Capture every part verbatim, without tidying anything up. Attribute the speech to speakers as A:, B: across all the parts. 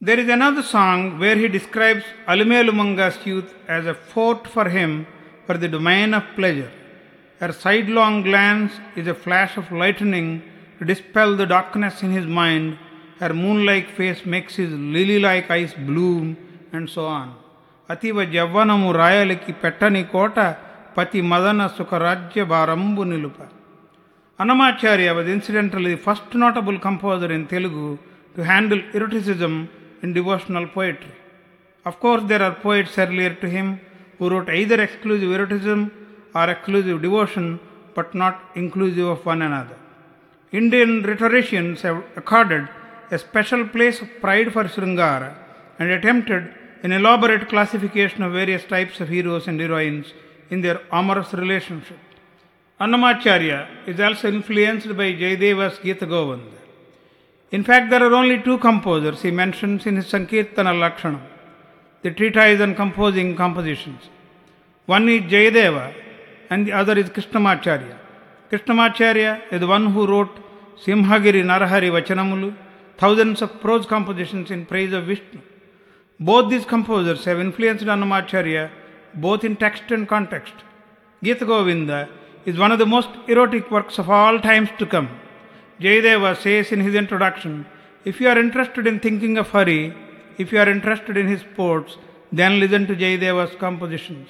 A: There is another song where he describes Alumelumanga's youth as a fort for him for the domain of pleasure. Her sidelong glance is a flash of lightning to dispel the darkness in his mind. Her moon-like face makes his lily-like eyes bloom, and so on. అతివ జవ్వనము రాయలికి పెట్టని కోట పతి మదన సుఖరాజ్య భారంబు నిలుప. Annamacharya was incidentally the first notable composer in Telugu to handle eroticism in devotional poetry. Of course, there are poets earlier to him who wrote either exclusive eroticism or exclusive devotion, but not inclusive of one another. Indian rhetoricians have accorded a special place of pride for Sringara and attempted an elaborate classification of various types of heroes and heroines in their amorous relationship. Annamacharya is also influenced by Jayadeva's Gita Govinda. In fact, there are only two composers he mentions in his Sankirtana Lakshanam, the treatise on composing compositions. One is Jayadeva and the other is Krishnamacharya. Krishnamacharya is the one who wrote Simhagiri Narahari Vachanamulu, thousands of prose compositions in praise of Vishnu. Both these composers have influenced Annamacharya both in text and context. Gita Govinda is one of the most erotic works of all times to come. Jayadeva says in his introduction, if you are interested in thinking of Hari, if you are interested in his sports, then listen to Jayadeva's compositions.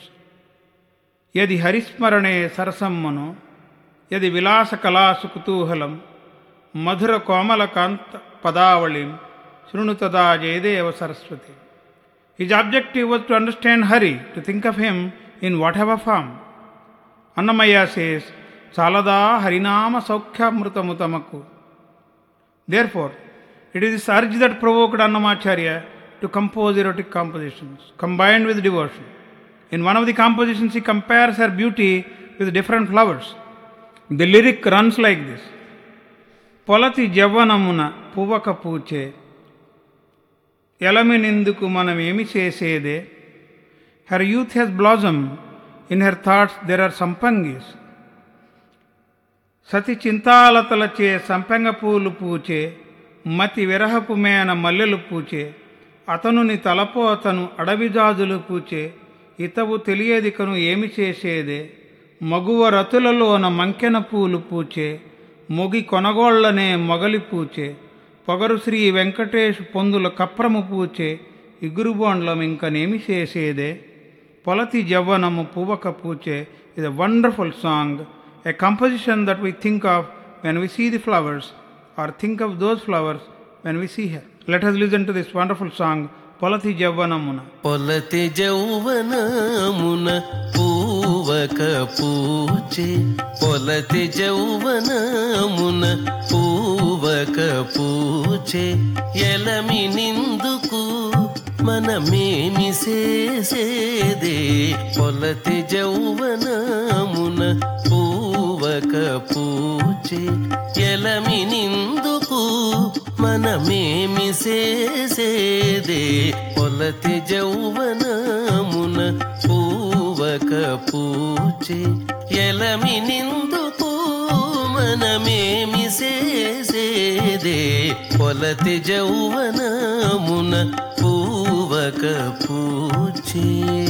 A: Yadi harismarane sarasammano, yadi vilasa kalasu kutuhalam, madhura komala kanta padavalim, shrunutada Jayadeva Saraswati. His objective was to understand Hari, to think of him in whatever form. Annamaya says, Salada Harinama Saukhyamrutamutamaku. Therefore, it is this urge that provoked Annamacharya to compose erotic compositions, combined with devotion. In one of the compositions, he compares her beauty with different flowers. The lyric runs like this. Polati Javanamuna Puvaka Puche Elamininduku Manamemi Sesede. Her youth has blossomed. In her thoughts there are sampangis. Sati చింతాలతలచే సంపెంగ పూలు పూచే మతి విరహపు మేన మల్లెలు పూచే అతనుని తలపో అతను అడవిజాజులు పూచే ఇతవు తెలియదికను ఏమి చేసేదే మగువ రతులలోన మంకెన పూలు పూచే మొగి కొనగోళ్లనే మొగలి పూచే పొగరు శ్రీ వెంకటేశు పొందుల కప్రము పూచే ఇగురుబోండ్లం ఇంకనేమి చేసేదే Polati Javanamu Puvaka Puche is a wonderful song, a composition that we think of when we see the flowers or think of those flowers when we see her. Let us listen to this wonderful song, Polati Javanamuna.
B: Polati Javanamuna Puvaka Puche Polati Javanamuna Puvaka Puche Elamininduku మనమేమి చేసేదే పొలతి జౌవనమున పూవక పూచే ఎలమినిందుకు మనమేమి చేసేదే పొలతి జౌవనమున పూవక పూచే ఎలమినిందుకు మనమేమి చేసేదే పొలతి జౌవనమున పూవక పూచే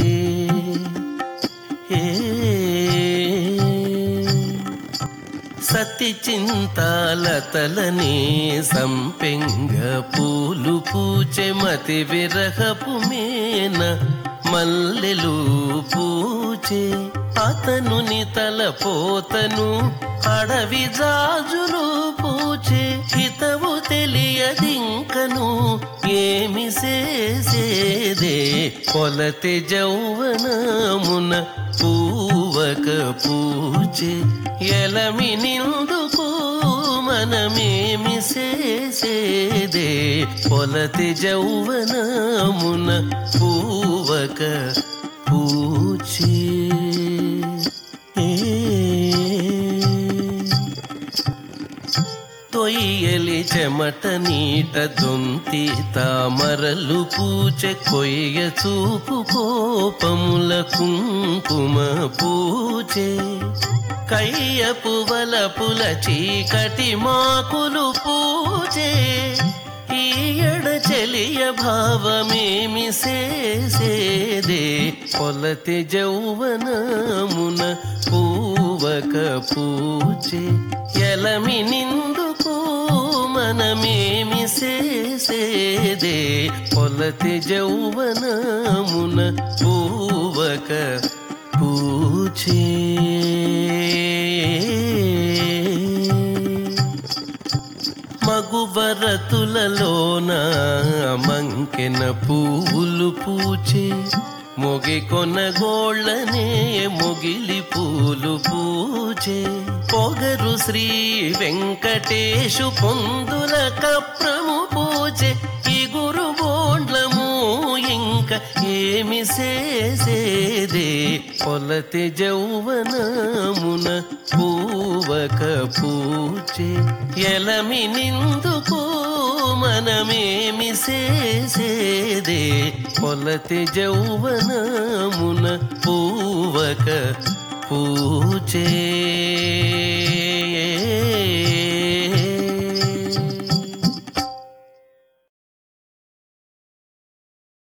B: సతి చింతాలతలనే సంపెంగ పూలు పూచె మతి విరహపు మేన మల్లెలు పూచే అతనుని తలపోతను అడవి జాజులు పూచే హితవు తెలియదింకను ఏమి చేసేదే పొలతి జౌవనమున పూవక పూచే ఎలమినిందుకు మనమేమి చేసేదే పొలతి జౌవనమున పూవక పూచే తొయ్యలి చెమట నీట దొంతి తామరలు పూచె కొయ్య చూపు కోపముల కుంకుమ పూచే కయ్యపు వలపుల చీకటి మాకులు పూచే ఈయడ చెలియ భావమేమి సేసేదే పొలతి జౌవనమున పూవక పూచే ఎలమి నిందుకు మనమేమి సేసేదే పొలతి జౌవనమున పూవక పూచే మగువరతులలోన మంకెన పువ్వులు పూచే మొగి కొనగోళ్ళనే మొగిలి పూలు పూచే పొగరు శ్రీ వెంకటేశు పొందుల కప్రము పూచే ఈ గురు బోండ్లము ఇంక ఏమి సేసేదే పొలతి జౌవనమున పూవక పూచే ఎలమి నిందుకు మనమేమి సేసేదే పొలతి జౌవనమున పూవక పూచే.